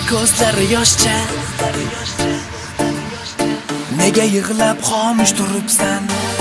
ko'zlari yoshcha. Nega yig'lab xomush turibsan?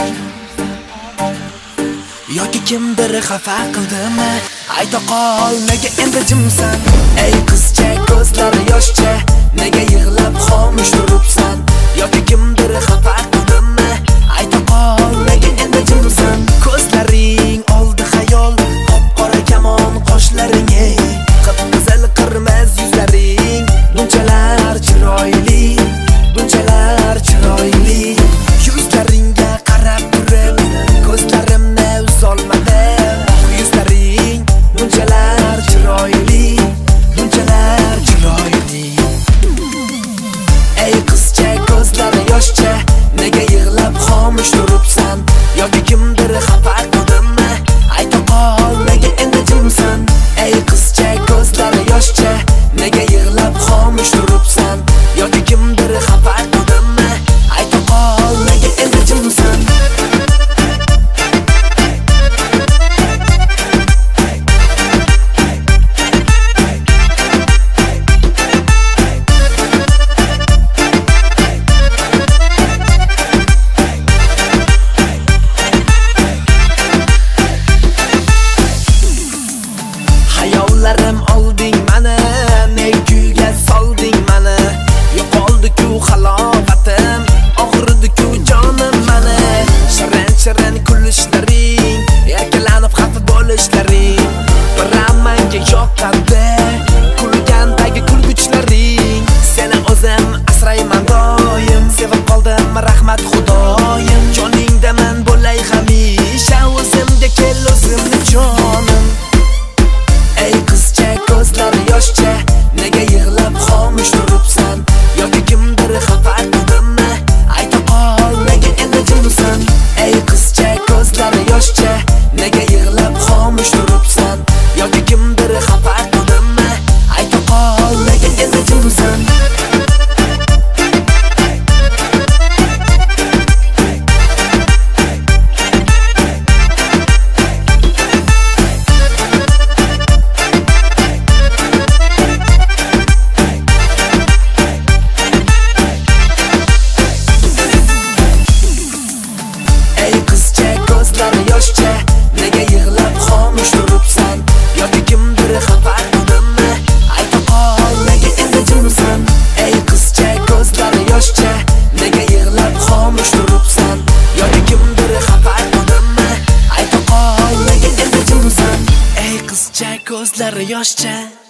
Yoki kimdir xafa qildimi? Ayta qol, nega endi jimsan? Ey qizcha, ko'zlari yoshcha. Nega yig'lab xomush turibsan? Yoki kimdir xafa qildimi? Ayta qol, nega endi jimsan? Ko'zlaring oldi xayol, qop-qora kamon qoshlaring, qip-qizil qirmaz yuzlaring, bunchalar chiroyli, bunchalar chiroyli. Yuzlaringga qarab turib, ko'zlarimni uzolmadim. Yuzlaring bunchalar chiroyli, bunchalar chiroyli. Ey qizcha, ko'zlari yoshcha, nega yig'lab xomush turibsan? Yoki kimdir xafa qildimi? Ayta qol, nega endi jimsan? Ey qizcha, ko'zlari yoshcha, nega yig'lab xomush turibsan? Yoki kimdir xafa qildimi? Ayta qol, nega endi jimsan? Hayollarim olding mani, ne kuyga solding mani. Yo'qoldi-ku halovatim, og'ridi-ku jonim mani. Shirin-shirin kulishlaring, erkalanib xafa bo'lishlaring, biramanga yoqadi kulgandagi kulguchlaring. Seni o'zim asrayman doim, sevib qoldim rahmat xudoyim. Joningdaman bo'lay hamisha, o'zimga kel o'zimni jonim. Ey qizcha, ko'zlari yoshcha, nega yig'lab xomush turibsan? Yoki kimdir xafa qildimi? Ayta qol, nega endi jimsan? Ey qizcha, ko'zlari yoshcha, nega yig'lab xomush turibsan? Yoki kimdir xafa qildimi? Ayta qol, nega endi jimsan? Ko'zlari yoshcha, nega yig'lab xomush turibsan? Yoki kimdir xafa qildimi? Ayta qol, nega endi jimsan? Ey qizcha, ko'zlari yoshcha, nega yig'lab xomush turibsan? Yoki kimdir xafa qildimi? Ayta qol, nega endi jimsan? Ey qizcha, ko'zlari yoshcha.